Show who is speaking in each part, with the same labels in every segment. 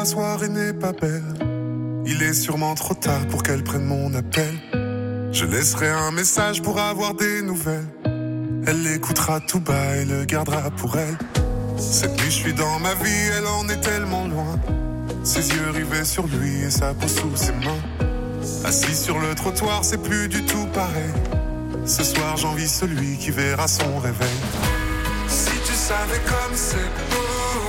Speaker 1: soirée n'est pas belle. Il est sûrement trop tard pour qu'elle prenne mon appel. Je laisserai un message pour avoir des nouvelles. Elle l'écoutera tout bas et le gardera pour elle. Cette nuit je suis dans ma vie, elle en est tellement loin. Ses yeux rivés sur lui et sa peau sous ses mains. Assis sur le trottoir, c'est plus du tout pareil. Ce soir j'envie celui qui verra son réveil. Si tu savais comme c'est beau,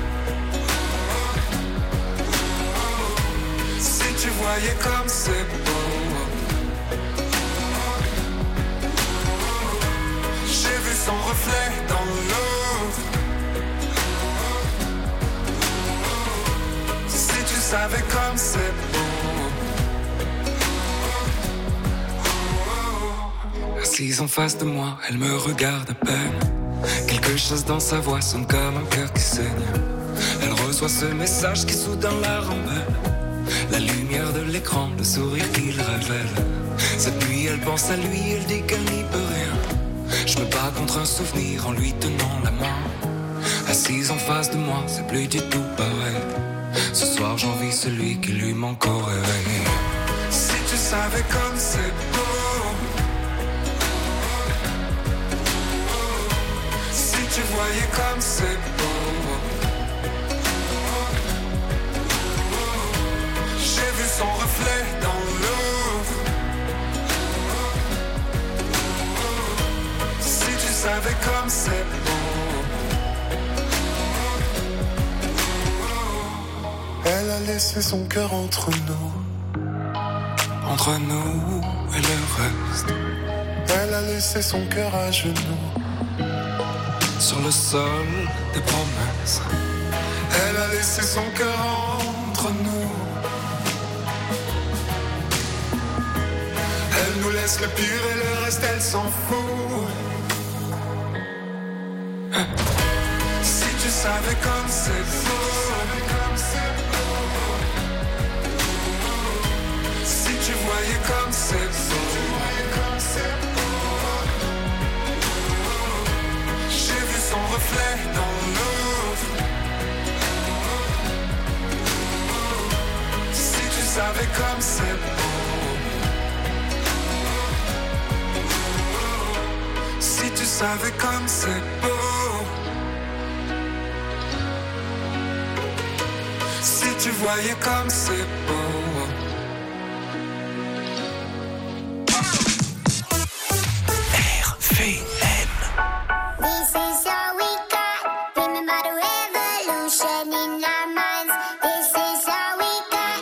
Speaker 1: si tu voyais comme c'est beau. J'ai vu son reflet dans l'eau. Si tu savais comme c'est beau. Assise en face de moi, elle me regarde à peine. Quelque chose dans sa voix sonne comme un cœur qui saigne. Elle reçoit ce message qui soudain la rembelle. La lumière de l'écran, le sourire qu'il révèle. Cette nuit elle pense à lui, elle dit qu'elle n'y peut rien. Je me bats contre un souvenir en lui tenant la main. Assise en face de moi, c'est plus du tout pareil. Ce soir j'envie celui qui lui manque au réveil. Si tu savais comme c'est beau. Tu voyais comme c'est beau. J'ai vu son reflet dans l'eau. Si tu savais comme c'est beau. Elle a laissé son cœur entre nous et le reste. Elle a laissé son cœur à genoux sur le sol des promesses. Elle a laissé son cœur entre nous. Elle nous laisse le pire et le reste elle s'en fout. Si tu savais comme c'est beau. Si tu voyais comme c'est beau. Son reflet dans l'eau. Si tu savais comme c'est beau. Si tu savais comme c'est beau. Si tu voyais comme c'est beau. RVM.
Speaker 2: This is all we got. Remember the revolution in our minds. This is all we got.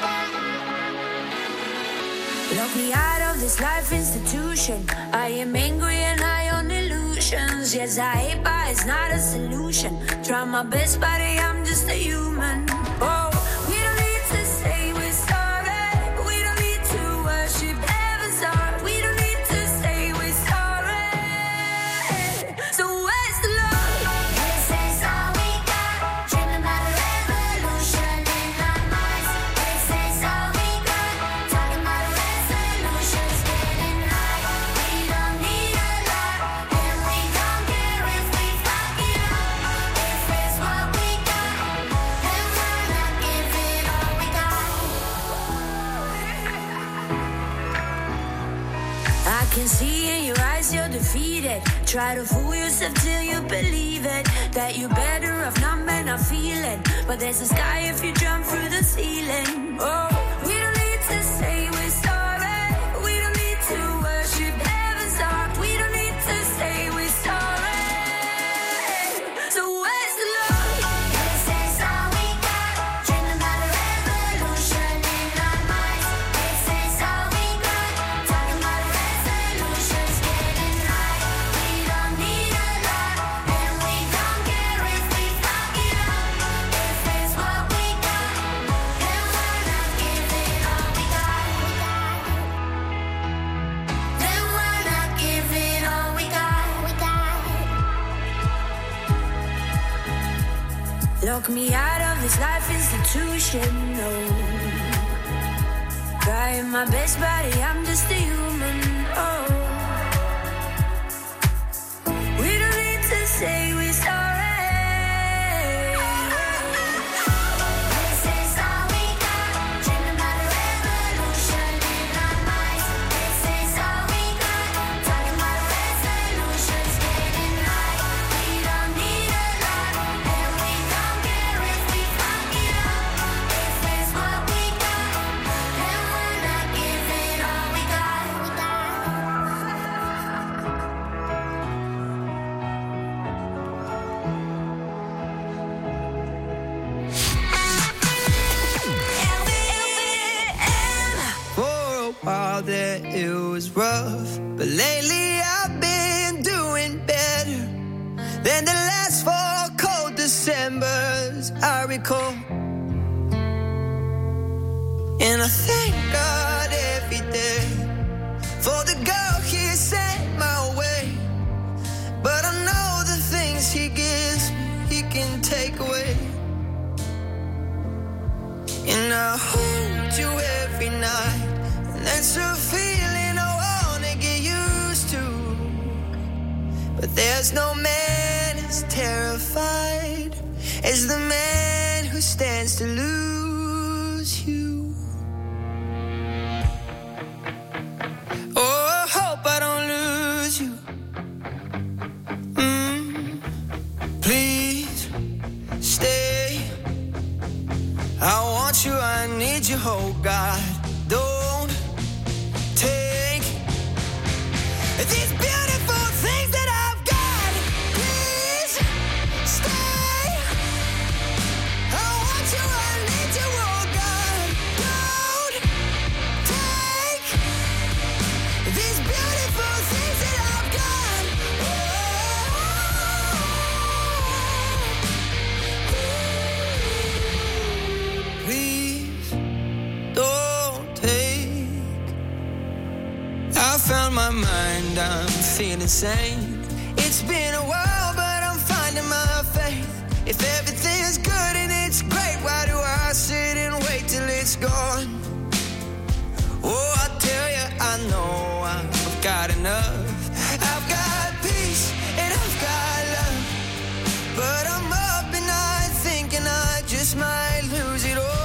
Speaker 3: Lock me out of this life institution. I am angry and high on illusions. Yes, I hate, but it's not a solution. Try my best, but I'm just a human. Oh, we don't need to say we're sorry. We don't need to worship heaven's heart. We don't need to say we're sorry. So where's the love?
Speaker 2: This is all we got. Dreaming about a revolution in our minds. This is all we got. Talking about resolutions, getting high. We don't need a lot, and we don't care if we fuck it up. If it's what we got, then why not give it all we got?
Speaker 3: I can see in your eyes you're defeated. Try to fool yourself till you believe it. That you're better off not men are feeling. But there's a sky if you jump through the ceiling. Oh, we don't need to say we're sorry. We don't need to worship heaven's heart. We don't need to say we're sorry. So where's the love?
Speaker 2: This is all we got. Dreaming about a revolution in our minds. This is all we got. Talking about resolutions, getting high. We don't need a lot, and we don't care if we fuck it up. If it's what we got, then why not give it all we got? Then why not give it all we got?
Speaker 3: Lock me out of this life institution, no. Trying my best, buddy, I'm just a human, oh. We don't need to say we're sorry.
Speaker 2: This is all
Speaker 4: out there it was rough, but lately I've been doing better than the last 4 cold Decembers I recall. And I thank God every day for the girl He sent my way. But I know the things He gives me, He can take away. And I hold you every night, and that's a feeling I wanna get used to. But there's no man as terrified as the man who stands to lose you. Oh, I hope I don't lose you. Please stay. I want you, I need you, oh God. Don't take these beautiful things that I've got. Please stay. I want you, I need you, oh God. Don't take these beautiful things that I've got. Please don't take. I found my mind, I'm feeling sane. It's been a while, but I'm finding my faith. If everything's good and it's great, why do I sit and wait till it's gone? Oh, I tell you, I know I've got enough. I've got peace and I've got love, but I'm up at night thinking I just might lose it all.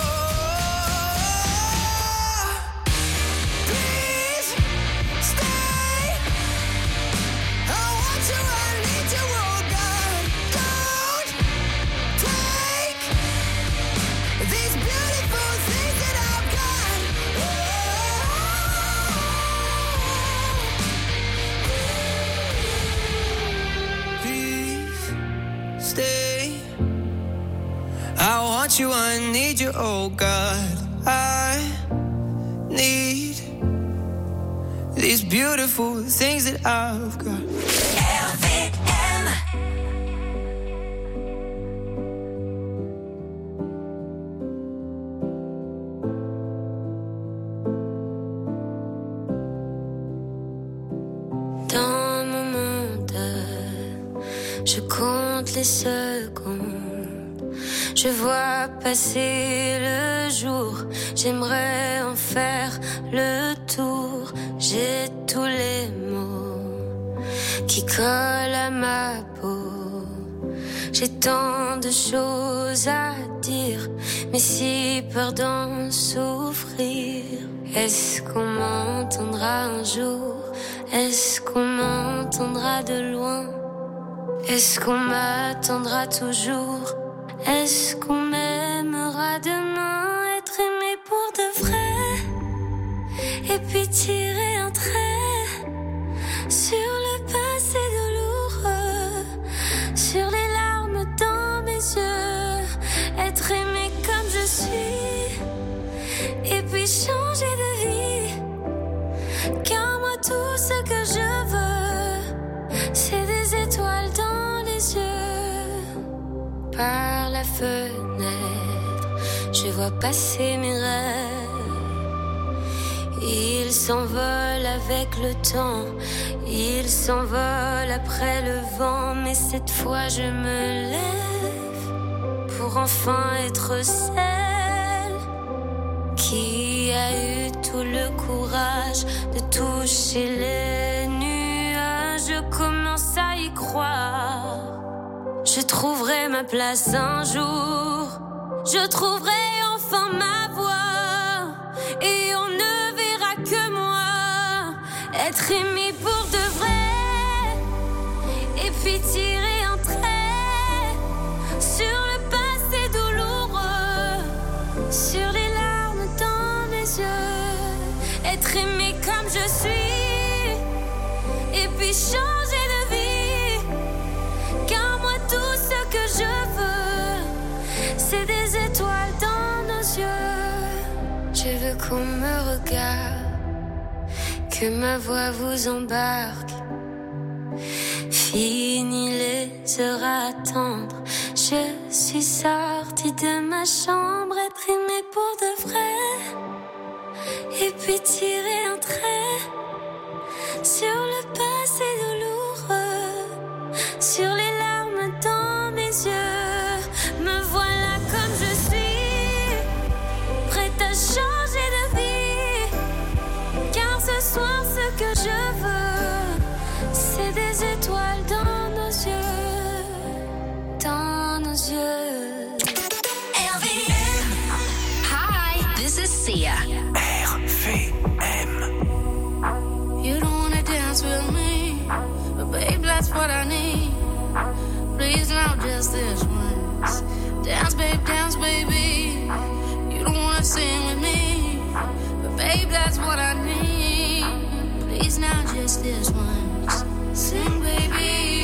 Speaker 4: Please stay. I want you, I need you, oh God. Don't take these beautiful things that I've got. Please stay. I want you, I need you, oh God. I need these beautiful things that I've got.
Speaker 3: Dans mon monde, je compte les secondes. Je vois passer le jour, j'aimerais en faire le tour. J'ai tous les mots qui collent à ma peau. J'ai tant de choses à dire, mais si peur d'en souffrir. Est-ce qu'on m'entendra un jour? Est-ce qu'on m'entendra de loin? Est-ce qu'on m'attendra toujours? Est-ce qu'on m'aimera demain? Être aimé pour de vrai, et puis tirer un trait sur le passé douloureux, sur les larmes dans mes yeux. Être aimé comme je suis, et puis changer de vie. Car moi tout ce que je veux, c'est des étoiles dans les yeux. Par la fenêtre, je vois passer mes rêves. Ils s'envolent avec le temps, ils s'envolent après le vent. Mais cette fois je me lève pour enfin être celle qui a eu tout le courage de toucher les nuages. Je commence à y croire. Je trouverai ma place un jour. Je trouverai enfin ma voix. Et on ne verra que moi. Être aimé pour de vrai. Et puis tirer un trait sur le passé douloureux, sur les larmes dans mes yeux. Être aimé comme je suis. Et puis changer de vie. Car moi tout ce que je veux, c'est des étoiles dans nos yeux. Je veux qu'on me regarde que ma voix vous embarque. Fini les heures à attendre. Je suis sortie de ma chambre, être aimée pour de vrai. Et puis tirer un trait sur le passé douloureux, sur les larmes dans mes yeux. Me voilà comme je suis, prête à changer de vie. Car ce soir ce que je veux, c'est des étoiles dans nos yeux, dans nos yeux.
Speaker 2: RVM.
Speaker 5: Hi, this is Sia.
Speaker 1: RVM.
Speaker 6: You don't wanna dance with me, but babe, that's what I need. Please now, just this once. Dance, baby. You don't wanna sing with me, but babe, that's what I need. Please now, just this once. Sing, baby.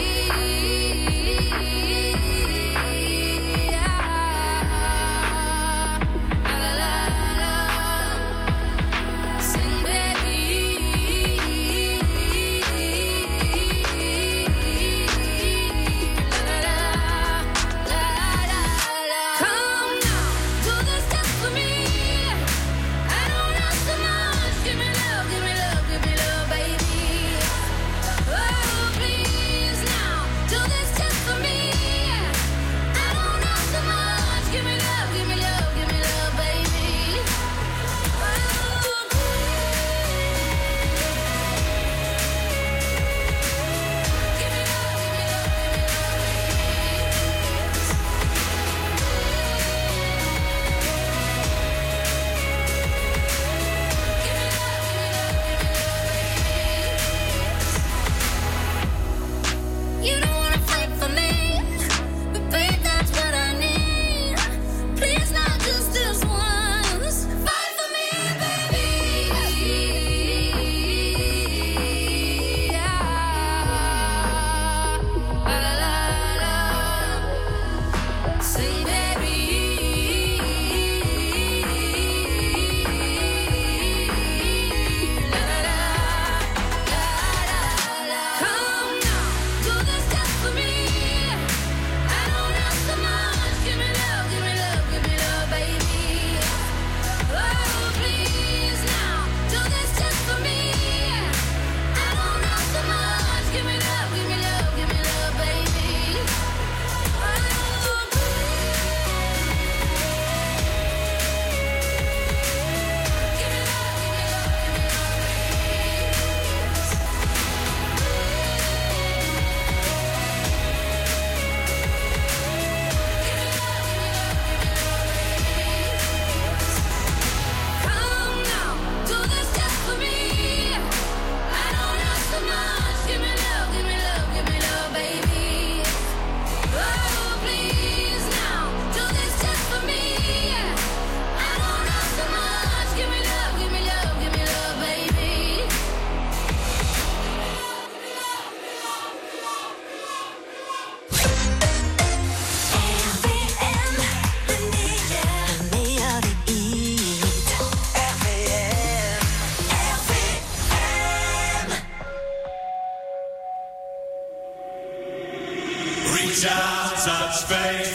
Speaker 7: Reach out, touch faith.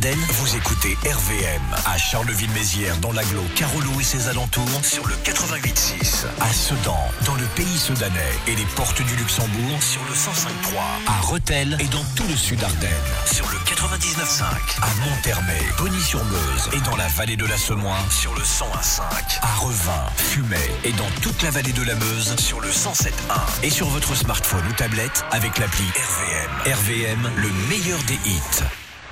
Speaker 8: Ardennes, vous écoutez RVM. À Charleville-Mézières, dans l'agglo Carolo et ses alentours, sur le 88.6. À Sedan, dans le pays sedanais et les portes du Luxembourg, sur le 105.3. À Rethel et dans tout le sud Ardennes, sur le 99.5. À Monthermé, Bogny-sur-Meuse et dans la vallée de la Semois, sur le 101.5. À Revin, Fumay et dans toute la vallée de la Meuse, sur le 107.1. Et sur votre smartphone ou tablette avec l'appli RVM. RVM, le meilleur des hits.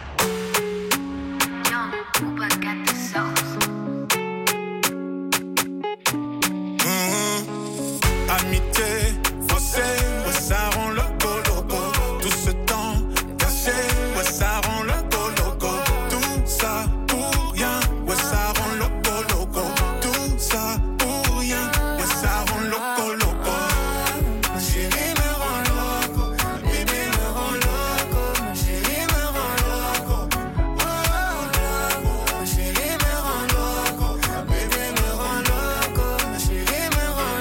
Speaker 9: Amitié, faussé, ouais, ça rend loco, loco. Tout ce temps caché, ouais, ça rend loco, loco. Tout ça pour rien, ouais, ça rend loco, loco. Tout ça pour rien, ouais, ça rend loco, loco. Ma chérie me rend loco, ma bébé me rend loco. Ma chérie me rend loco, oh, loco. Ma chérie me rend loco, ma bébé me rend loco. Ma chérie me rend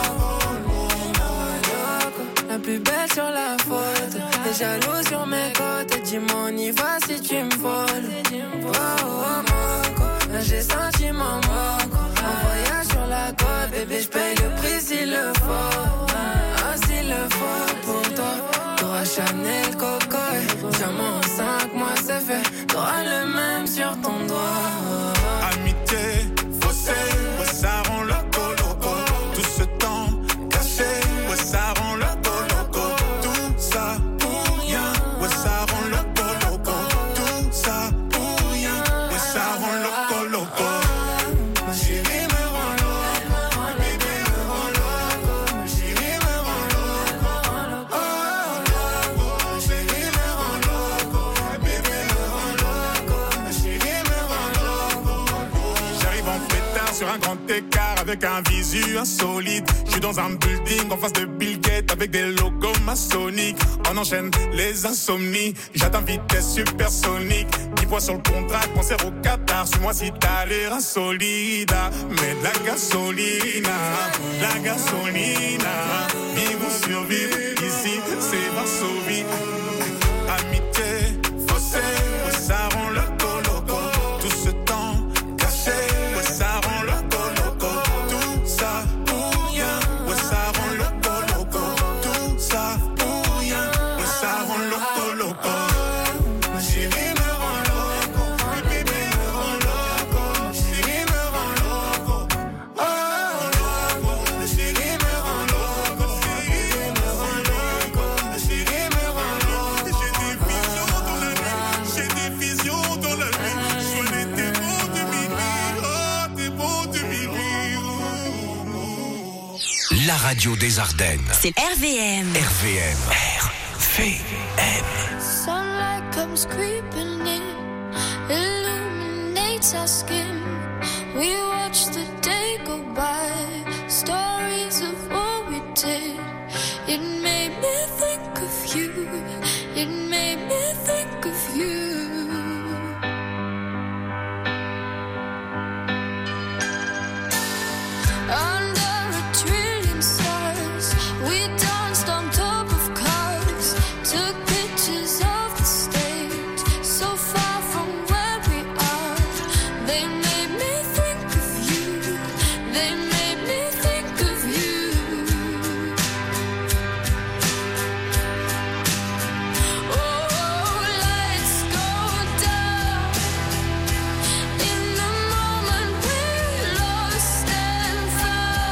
Speaker 9: loco.
Speaker 10: La plus belle sur la photo, les jaloux sur mes côtes. Dis-moi on y va si tu me voles. Oh, oh, moco, là j'ai senti mon moco. En voyage sur la côte, bébé j'paye le prix s'il le faut. Ah s'il le faut pour toi. T'auras Chanel, Coco, diamant en 5 mois c'est fait. T'auras le même sur ton doigt.
Speaker 9: Amitié, faussé, ouais, ça rend loco, loco. Tout ce temps caché, ouais, ça rend loco, loco. Tout ça pour rien, ouais, ça rend loco, loco. Tout ça pour rien, ouais, ça rend loco, loco. Ma chérie me rend loco, ma bébé me rend loco. Ma chérie me rend loco, oh, loco. Ma chérie me rend loco, ma bébé me rend loco. Ma chérie me rend loco. J'arrive en pétard sur un grand écart avec un visu insolite. J'suis dans un building en face de Bill Gates avec des logos maçonniques. On enchaîne les insomnies. J'atteins vitesse supersonique. 10 points sur le contrat, concert au Qatar. Suis-moi si t'as l'air insolide. Mais de la gasolina, la gasolina. Vivre ou survivre, ici c'est Varsovie. Amitié, faussé, ouais, ça rend loco, loco. Tout ce temps caché, ouais, ça rend loco, loco. Tout ça pour rien, ouais, ça rend loco, loco. Tout ça pour rien, ouais, ça rend loco, loco. Ma chérie me rend loco, ma bébé me rend loco. Ma chérie me rend loco, oh, loco. Ma chérie me rend loco, ma chérie me rend loco. Ma chérie me rend loco. J'ai des visions dans la nuit, j'ai des visions dans la nuit. Je vois les démons de minuit, oh, démons de minuit.
Speaker 8: La radio des Ardennes.
Speaker 3: C'est RVM.
Speaker 8: RVM. RVM.
Speaker 6: Sunlight comes creeping in, illuminates our skin. We watch the day go by, stories of what we did. It made me think of you, it made me think of you. Under a trillion stars, we danced on top of cars, took pictures of the stage, so far from where we are. They made me think of you, they made me think of you. Oh, lights go down in the moment we lost and found.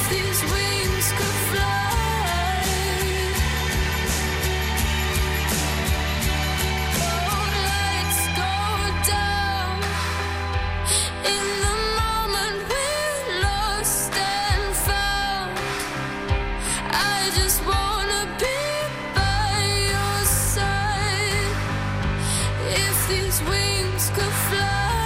Speaker 6: these wings could fly, all lights go down in the moment we're lost and found. I just wanna be by your side. If these wings could fly.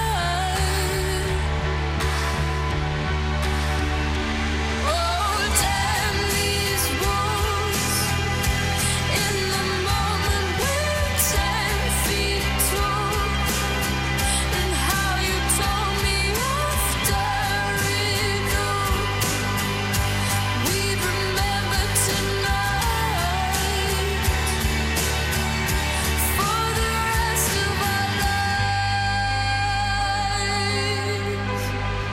Speaker 6: Oh, damn these walls. In the moment we're 10 feet tall. And how you told me after it all. We remember tonight for the rest of our lives.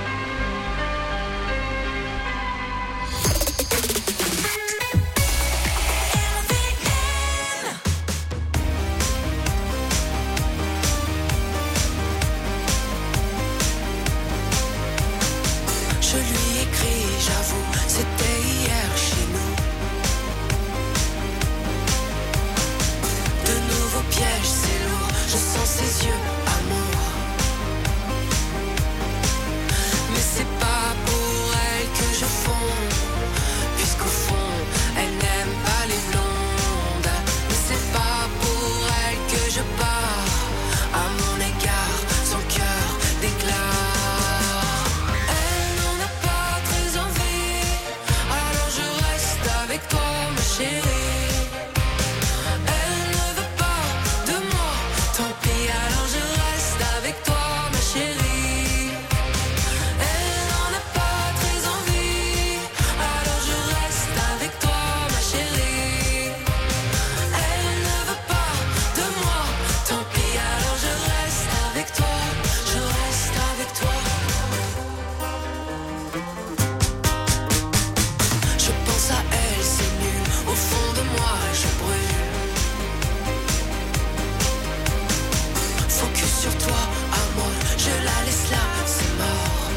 Speaker 10: Je lui écris, j'avoue, c'était hier chez nous. De nouveaux pièges, c'est lourd, je sens ses yeux, amour. Mais c'est pas pour elle que je fonds, puisqu'au fond, elle n'aime pas les blondes. Mais c'est pas pour elle que je pars, à mon égard, son cœur déclare. Elle n'en a pas très envie, alors je reste avec toi, ma chérie. Elle ne veut pas de moi, tant pis, alors je reste avec toi, ma chérie. Elle n'en a pas très envie, alors je reste avec toi, ma chérie. Elle ne veut pas de moi, tant pis, alors je reste avec toi, je reste avec toi. Je pense à elle, c'est nul, au fond de moi je brûle. Focus sur toi, amour, je la laisse là, c'est mort.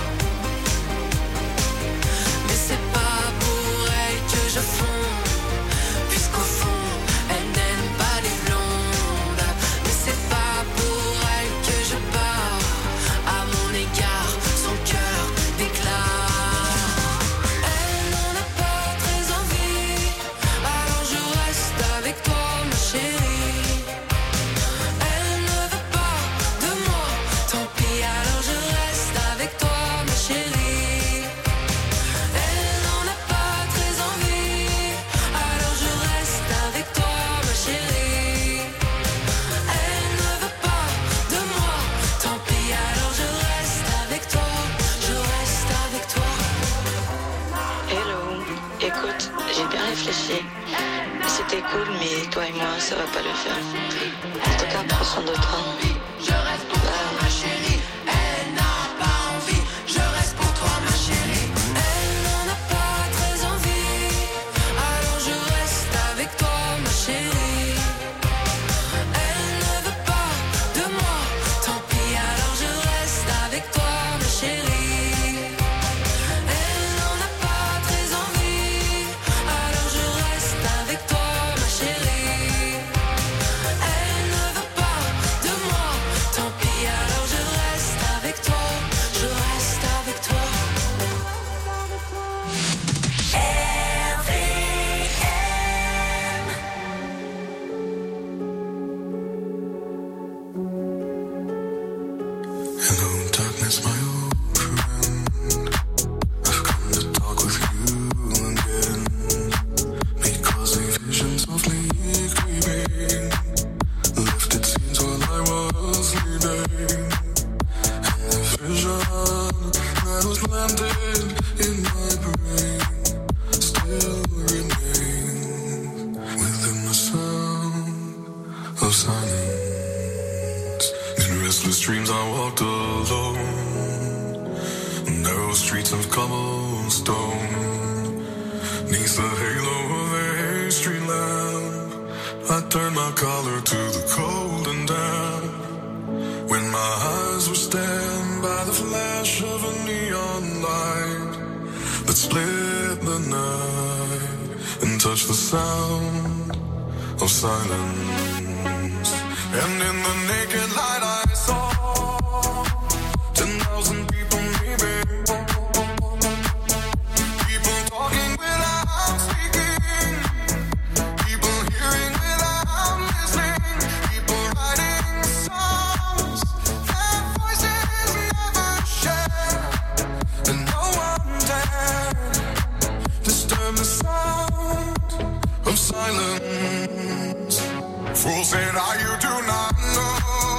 Speaker 10: Mais c'est pas pour elle que je fonds, puisqu'au fond, elle n'aime pas les blondes. Mais c'est pas pour elle que je pars, à mon égard, son cœur déclare. Elle n'en a pas très envie, alors je reste avec toi, ma chérie. Elle ne veut pas de moi, tant pis, alors je reste avec toi, ma chérie. Elle n'en a pas très envie, alors je reste avec toi, ma chérie. Elle ne veut pas de moi, tant pis, alors je reste avec toi, je reste avec toi.
Speaker 11: Hello, écoute, j'ai bien réfléchi. C'était cool, mais toi et moi, ça va pas le faire. En tout cas, prends soin de toi.
Speaker 10: Je reste pour toi, ma chérie. Elle n'a pas envie. Je reste pour toi, ma chérie. Elle n'en a pas très envie, alors je reste avec toi, ma chérie. Elle ne veut pas de moi, tant pis, alors je reste avec toi, ma chérie. Elle n'en a pas très envie, alors je reste avec toi, ma chérie. Elle ne veut pas de moi, tant pis, alors je reste avec toi, je reste avec toi.
Speaker 1: Hello, darkness, my old friend. I've come to talk with you again. Because a vision softly creeping lifted scenes while I was sleeping. And the vision that was planted in my brain still remains within the sound of silence. In restless dreams I walked alone, narrow streets of cobblestone. Neath the halo of a street lamp, I turned my collar to the cold and damp. When my eyes were stabbed by the flash of a neon light,
Speaker 12: Let's split the night and touch the sound of silence. And in the naked light I saw 10,000 people maybe. People talking without speaking. People hearing without listening. People writing songs that voices never share. And no one dared disturb the sound of silence. Fool said, you do not know.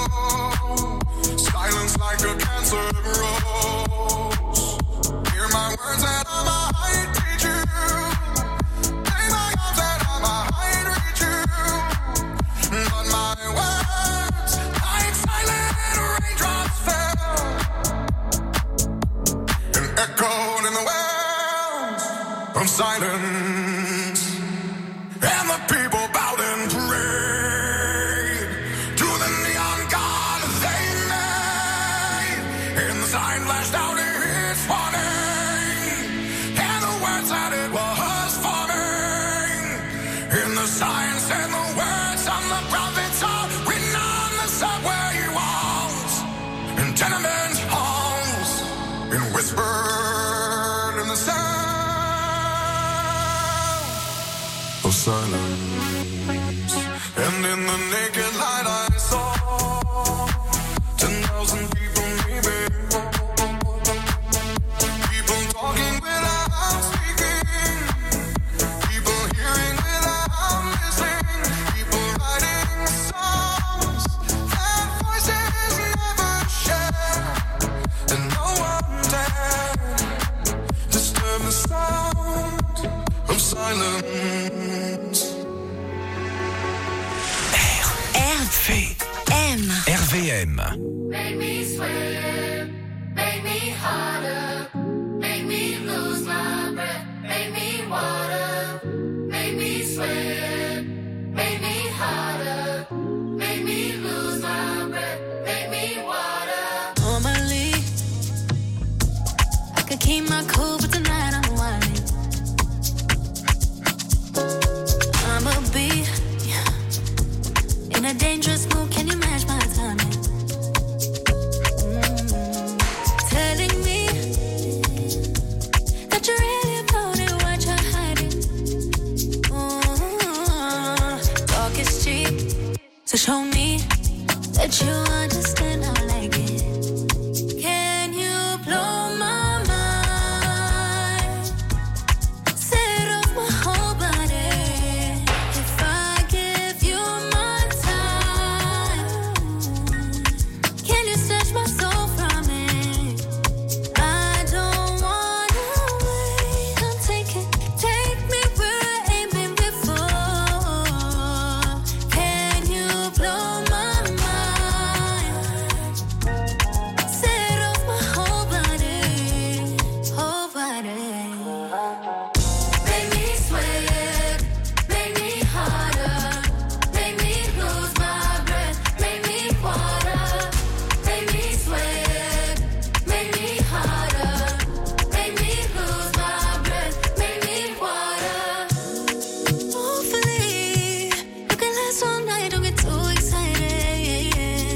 Speaker 12: Silence like a cancer grows. Hear my words that I might teach you. Play my arms that I might reach you. But my words, like silent raindrops fell and echoed in the wells of silence. And the people bowed and prayed to the neon god they made. And the sign flashed out its warning, and the words that it was forming. And the signs and the words on the prophets are written on the subway walls and tenement halls, and whispered in the sound of silence. And in the naked light I saw 10,000 people maybe. People talking without speaking. People hearing without listening. People writing songs that voices never share. And no one dared disturb the sound of silence.
Speaker 8: RVM.
Speaker 6: Make me sweat, make me harder, make me lose my breath, make me water, make me sweat, make me harder, make me lose my breath, make me water.
Speaker 3: Normally, I could keep my cool, but tonight I'm whining. I'ma be in a dangerous mood. Can you match my timing? Telling me that you're really about it, what you're hiding. Talk is cheap, so show me that you understand how I like it. Can you blow my mind? Set off my whole body. If I give you my time, can you snatch my soul from it? I don't wanna wait. I'm taking, take me where I ain't been before. Can you blow my mind? Set off my whole body, whole body.
Speaker 6: Make me sweat, make me harder, make me lose my breath, make me water, make me sweat, make me harder, make me lose my breath, make me water.
Speaker 3: Hopefully, you can last all night, don't get too excited.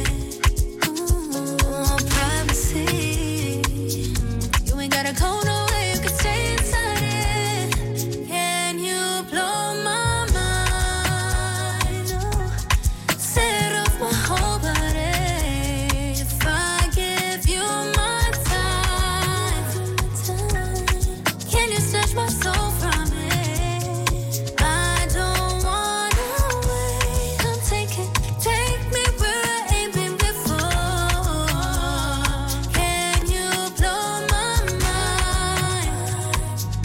Speaker 3: Privacy, you ain't gotta go nowhere, you can stay inside it. Can you blow my mind? Set off my whole body. If I give you my time, can you snatch my soul from it? I don't wanna wait. I'm taking, take me where I ain't been before. Can you blow my mind?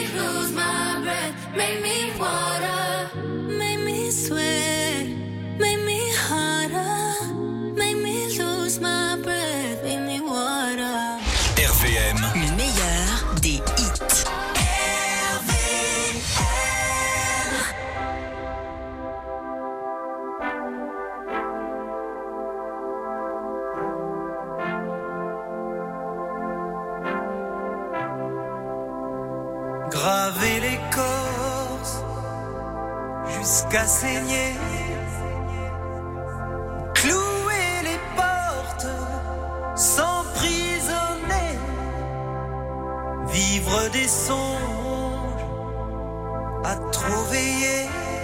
Speaker 6: lose my breath, make me water, make me sweat, make me harder, make me lose my breath, make me water.
Speaker 8: RVM,
Speaker 13: le meilleur des hits.
Speaker 4: Graver l'écorce jusqu'à saigner, clouer les portes, s'emprisonner, vivre des songes à trop veiller,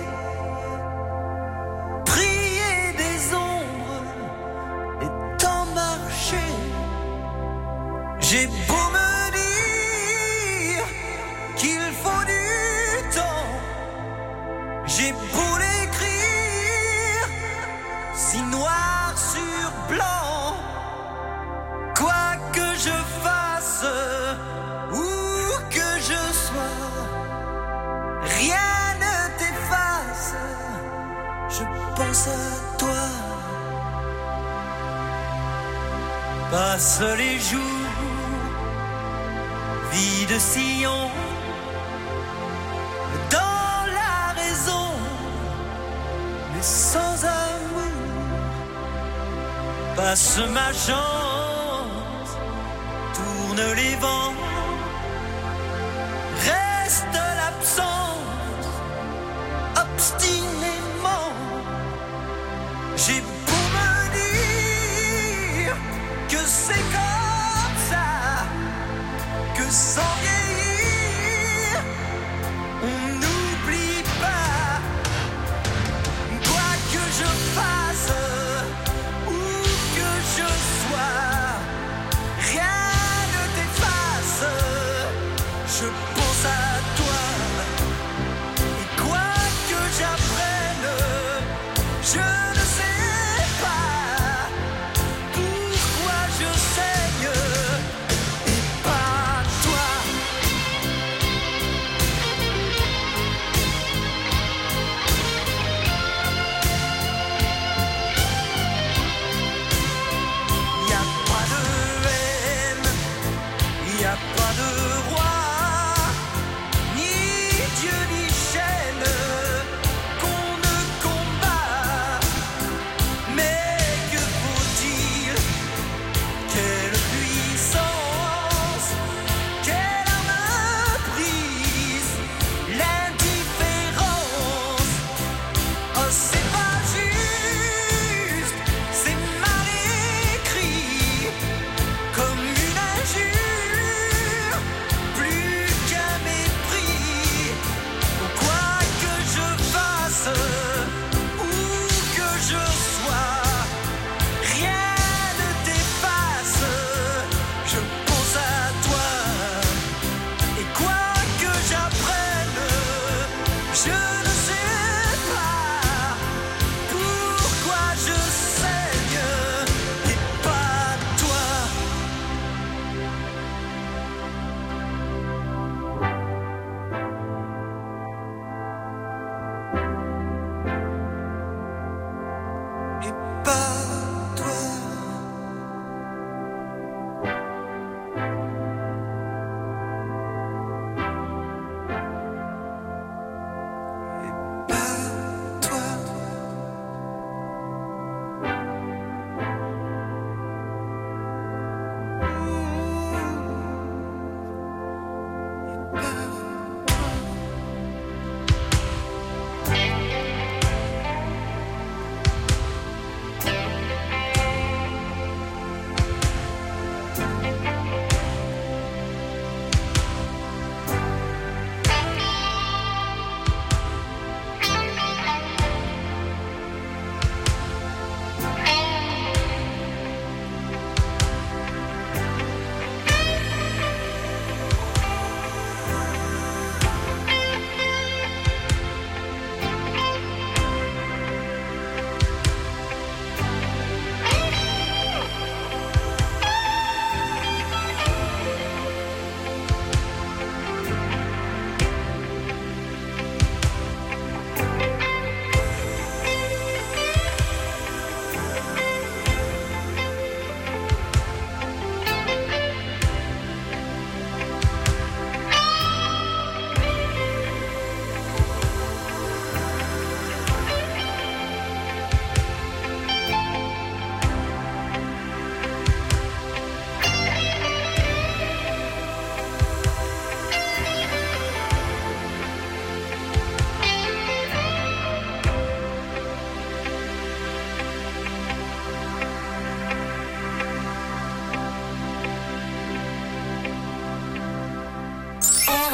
Speaker 4: prier des ombres et tant marcher. J'ai beau me dire qu'il faut du temps, j'ai beau l'écrire si noir sur blanc, quoi que je fasse, où que je sois, rien ne t'efface, je pense à toi. Passe les jours, vie de sillon, dans la raison, mais sans amour. Passe ma chance, tourne les vents, reste l'absence, obstinément. J'ai beau me dire que c'est comme ça, que sans vieillir, on n'oublie pas. Quoi que je fasse, où que je sois, rien ne t'efface.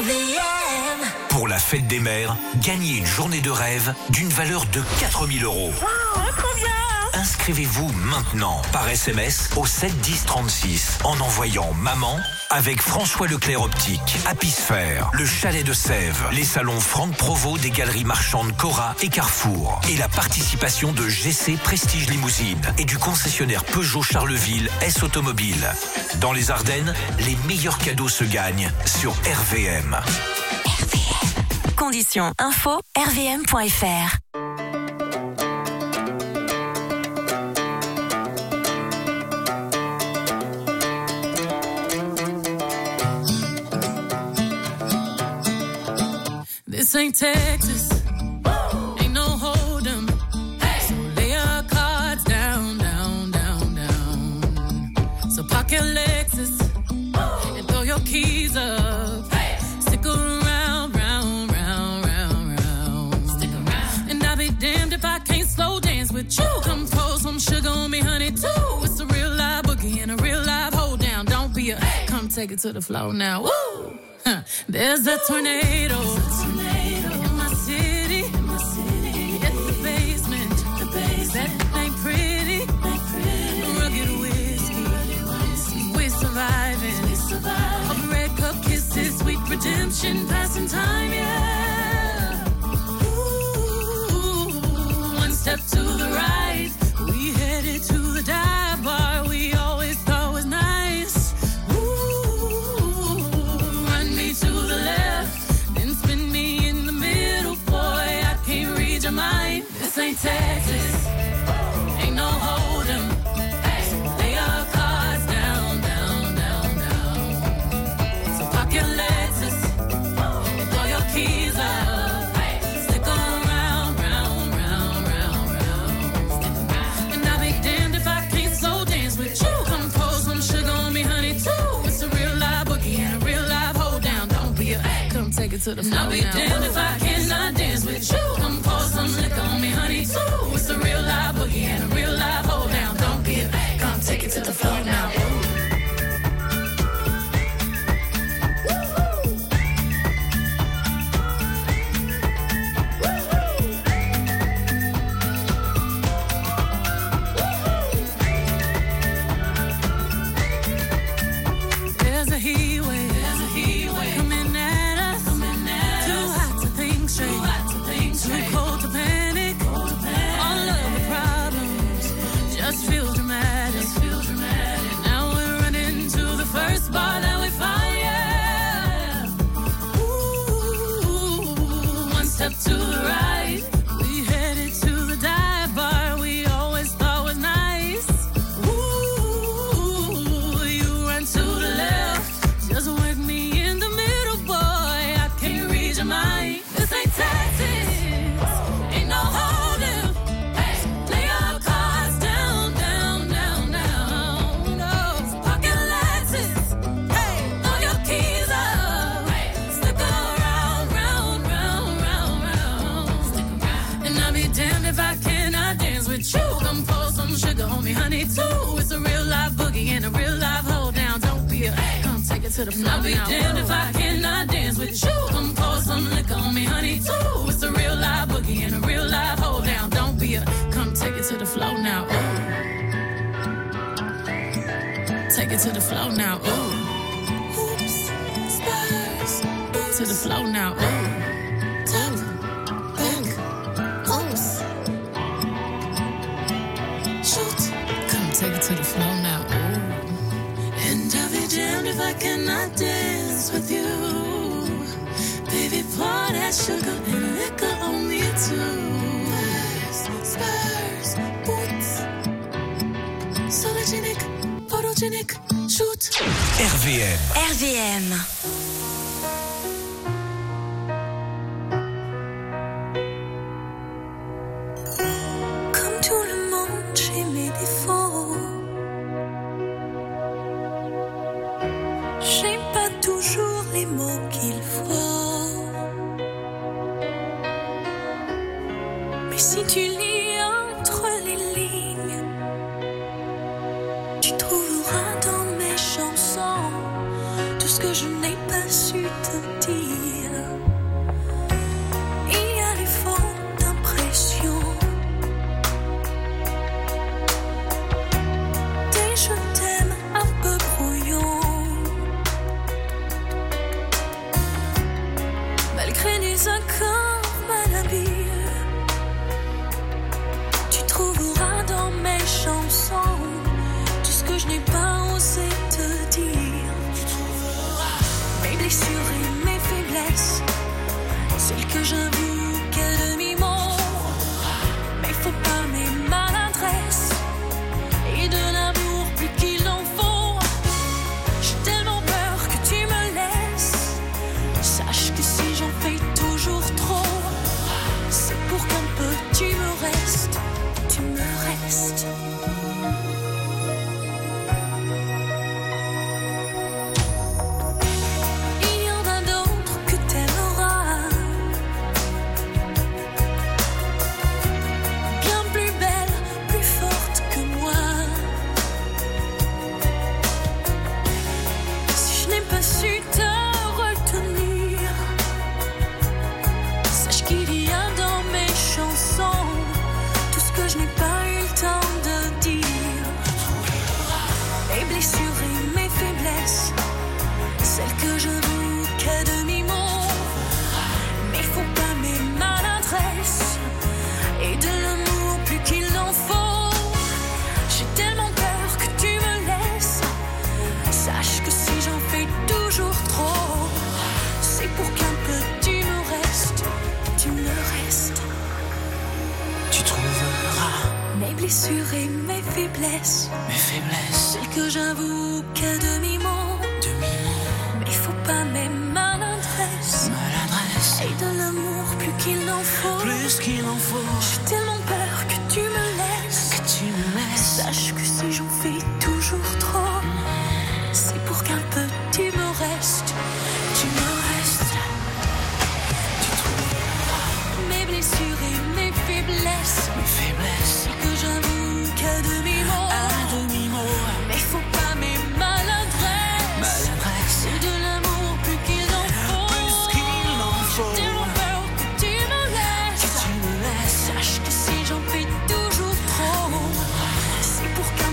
Speaker 3: RVM.
Speaker 8: Pour la fête des mères, gagnez une journée de rêve d'une valeur de 4 000 €.
Speaker 3: Oh, trop bien!
Speaker 8: Inscrivez-vous maintenant par SMS au 7 10 36 en envoyant maman avec François Leclerc Optique, Apisphère, le Chalet de Sèvres, les salons Franck Provost des galeries marchandes Cora et Carrefour et la participation de GC Prestige Limousine et du concessionnaire Peugeot Charleville S Automobile. Dans les Ardennes, les meilleurs cadeaux se gagnent sur RVM.
Speaker 13: RVM. Conditions info rvm.fr.
Speaker 14: This ain't Texas, ain't no hold'em. So lay your cards down, down, down, down. So park your Lexus and throw your keys up. Stick around, round, round, round, round. Stick around. And I'll be damned if I can't slow dance with you. Come pour some sugar on me, honey, too. It's a real live boogie and a real live hold down. Don't be a, come take it to the floor now. Woo! There's a tornado. In my city. It's the basement. That ain't pretty. Rugged whiskey. We're surviving. Of red cup kisses, sweet redemption, passing time, yeah. Ooh, one step to the right. We headed to the dive bar we always thought was nice. To the left, then spin me in the middle, boy. I can't read your mind. This ain't Texas, ain't no hold'em. Lay your cards down, down, down, down. So park your Lexus and throw your keys up. Stick around, round, round, round, round. And I'll be damned if I can't slow dance with you. Come pour some sugar on me, honey, too. It's a real live boogie and a real live hold down. Don't be a, come take it to the floor. I'll be damned if I cannot dance with you. Come pour some liquor on me, honey, too. It's a real live boogie and a real live hold down. Don't be a, come take it to the floor now. There's a heat wave. Coming at us. Too hot to think straight. Too cold to panic. All of the problems just feel dramatic. Now we're running to the first bar that we find, yeah. Ooh, one step to the right. We headed to the dive bar we always thought was nice. Ooh, you run to the left. Just work me in the middle, boy. I can't read your mind. This ain't Texas, ain't no hold'em. Lay your cards down, down, down, down. No, park your Lexus. Throw your keys up. Stick around, round, round, round, round. And I'll be damned if I cannot dance with you. Come pour some sugar on me, honey, too. It's a real live boogie and a real live hold down. Don't be a, come take it to the floor. I'll be damned if I cannot dance with you. Come pour some liquor on me, honey, too. It's a real live boogie and a real live hold down. Don't be a, come take it to the floor now. Ooh. Take it to the floor now. Ooh. Hoops, spurs, to the floor now. Ooh. Top, back, oops. Shoot, come take it to the floor now. Ooh. And I'll be damned if I cannot dance with you. Baby, pour that sugar and liquor on me too. Spurs, boots, sologenic, photogenic, shoot.
Speaker 8: RVM.
Speaker 3: Comme tout le monde, j'ai mes défauts. J'ai pas toujours les mots qu'il faut. Mais si tu lis entre les lignes, tu trouveras dans mes chansons tout ce que je n'ai pas su te dire. suis un corps mal habillé. Tu trouveras dans mes chansons tout ce que je n'ai pas osé te dire. Tu trouveras mes blessures et mes faiblesses, celles que j'avoue qu'à demi-mot. Mes faux pas, mes maladresses et de l'amour plus qu'il en faut. J'ai tellement peur que tu me laisses. Sache que si j'en fais toujours trop, c'est pour qu'un peu tu me restes. Tu me restes. Il y en a d'autres que t'aimeras, bien plus belles, plus fortes que moi. Si je n'ai pas su te retenir, sache qu'il y a dans mes chansons tout ce que je n'ai pas eu le temps de dire. Mes blessures et mes faiblesses, celles que j'avoue qu'à demi-mot. Mes faux pas, mes maladresses et de l'amour plus qu'il en faut. J'ai tellement peur que tu me laisses. Sache que si j'en fais toujours trop, c'est pour qu'un peu tu me restes. Tu me restes.
Speaker 4: Tu trouveras
Speaker 3: Mes blessures et mes faiblesses, celles que j'avoue qu'à demi-mot. Mes faux pas, mes maladresses et de l'amour plus qu'il en faut. J'ai tellement peur que tu me laisses. Sache que si j'en fais toujours trop, c'est pour qu'un peu tu me restes. Tu me restes. Tu trouveras mes blessures et mes faiblesses, celles que j'avoue qu'à demi-mot. Mes faux pas, mes maladresses et de l'amour plus qu'il en faut. J'ai tellement peur que tu me laisses. Sache que si j'en fais toujours trop, c'est pour qu'un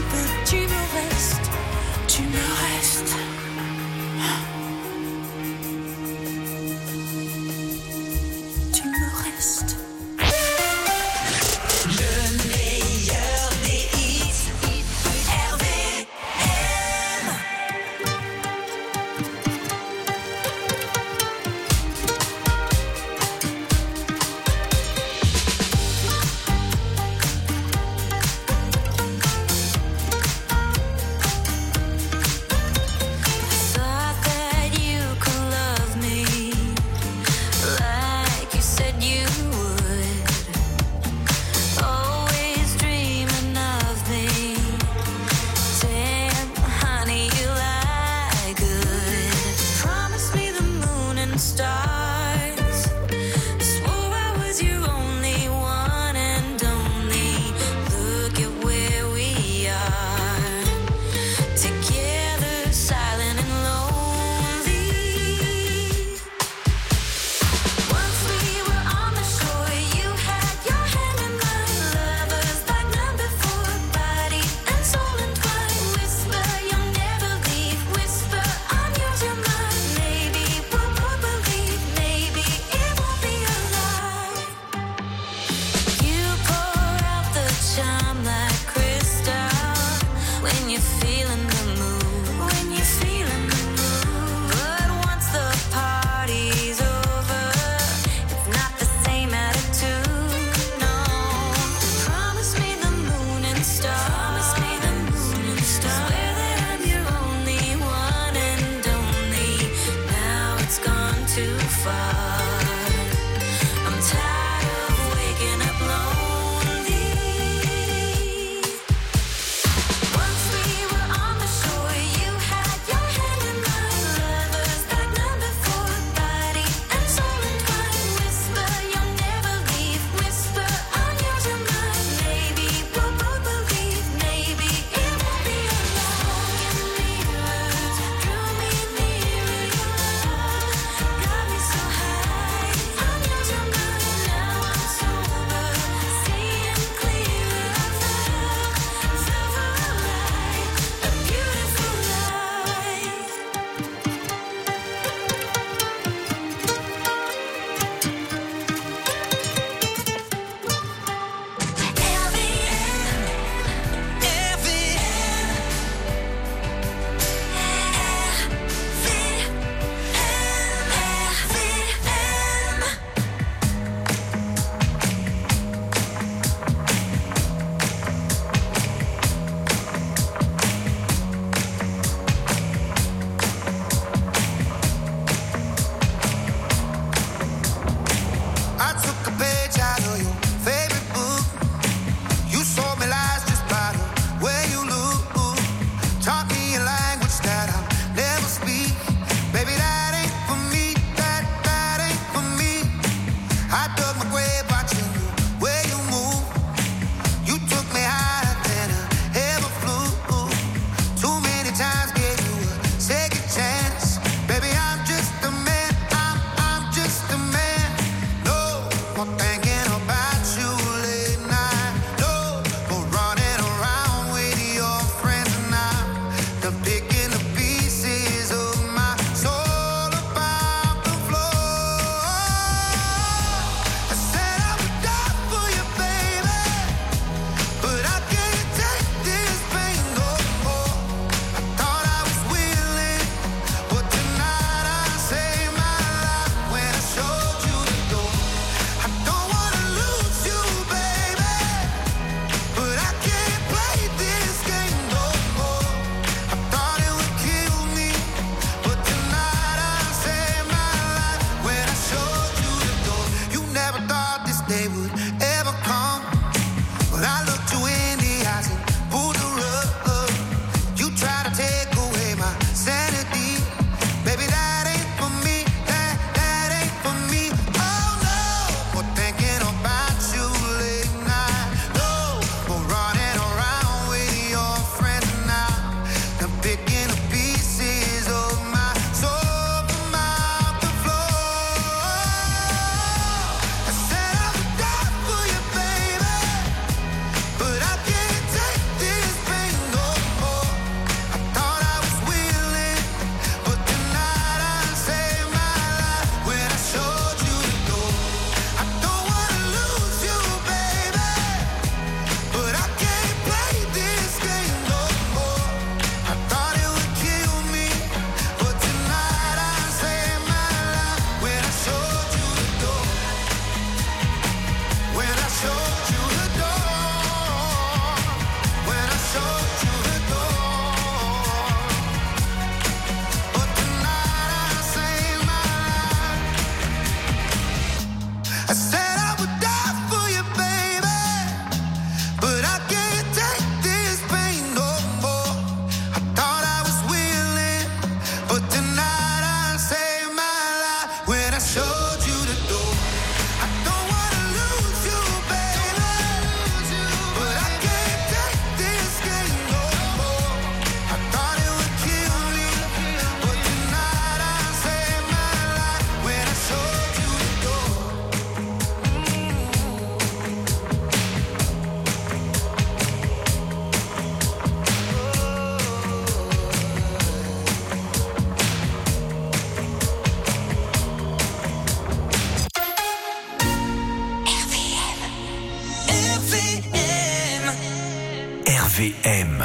Speaker 15: RVM.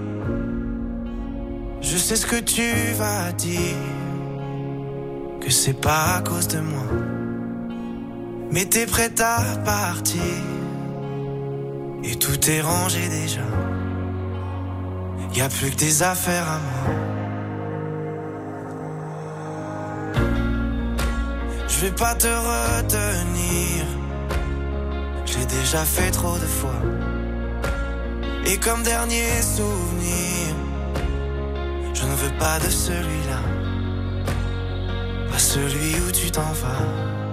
Speaker 15: Je sais ce que tu vas dire, que c'est pas à cause de moi, mais t'es prête à partir et tout est rangé déjà. Y a plus que des affaires à moi. Je vais pas te retenir, j'ai déjà fait trop de fois. Et comme dernier souvenir, je ne veux pas de celui-là, pas celui où tu t'en vas.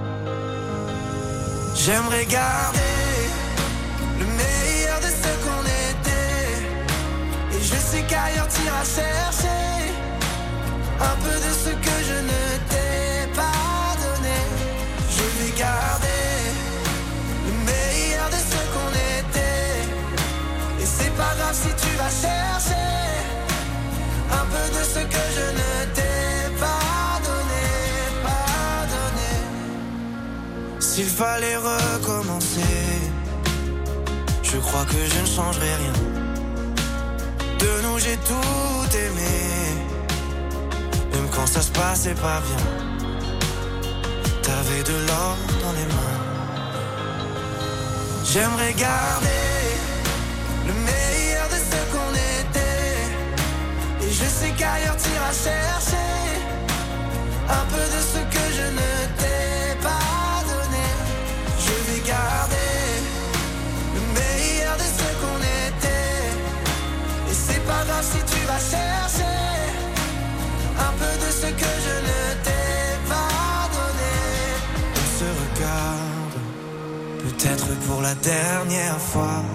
Speaker 15: J'aimerais garder le meilleur de ce qu'on était, et je sais qu'ailleurs t'iras chercher un peu de ce que je ne t'ai pas donné. Je vais garder le meilleur de ce qu'on était, et c'est pas grave si tu vas chercher un peu de ce que je ne t'ai pas donné, pas donné. S'il fallait recommencer, je crois que je ne changerai rien. De nous j'ai tout aimé, même quand ça se passait pas bien. T'avais de l'or dans les mains. J'aimerais garder le meilleur de ce qu'on était, et je sais qu'ailleurs t'iras chercher un peu de ce que je ne t'ai pas donné. Je vais garder le meilleur de ce qu'on était, et c'est pas grave si tu vas chercher un peu de ce que je ne t'ai pas donné. On se regarde, peut-être pour la dernière fois,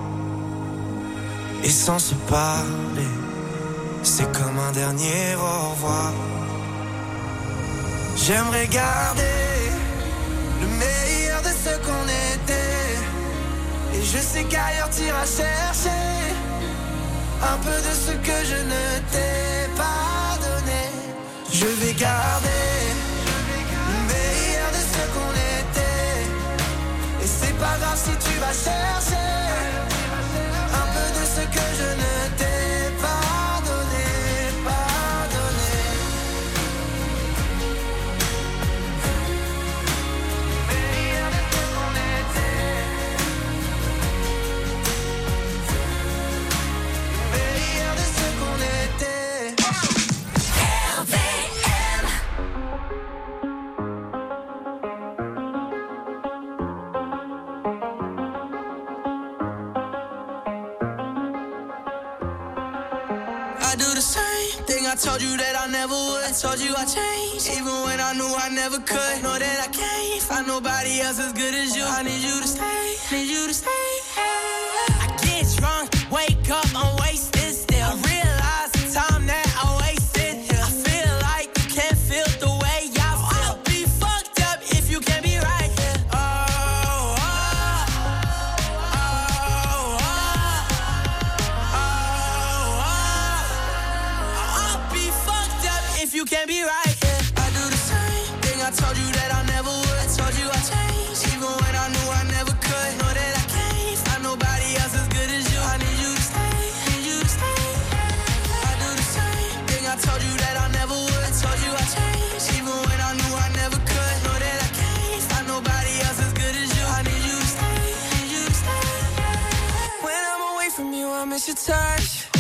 Speaker 15: et sans se parler, c'est comme un dernier au revoir. J'aimerais garder le meilleur de ce qu'on je sais qu'ailleurs t'iras chercher un peu de ce que je ne t'ai pas donné. Je vais garder le meilleur de ce qu'on était. Et c'est pas grave si tu vas chercher un peu de ce que je ne t'ai pas donné, pas donné. Meilleur de ce qu'on était. Meilleur de ce qu'on était.
Speaker 2: RVM.
Speaker 15: I do the same thing I told you that I never would. I told you I changed, even when I knew I never could. Know that I can't find nobody else as good as you. I need you to stay, need you to stay. I get drunk, wake up, I'm wasted still. I realize the time that I wasted here. I feel like you can't feel the way I feel. I'll be fucked up if you can't be right here. I'll be fucked up if you can't be right here. I do the same thing I told you that I never would. I told you I changed, even when I knew I never could. Know that I can't find nobody else as good as you. I need you to stay, need you to stay. I do the same thing I told you that I never would. I told you I changed, even when I knew I never could. Know that I can't find nobody else as good as you. I need you to stay, need you to stay. When I'm away from you, I miss your touch.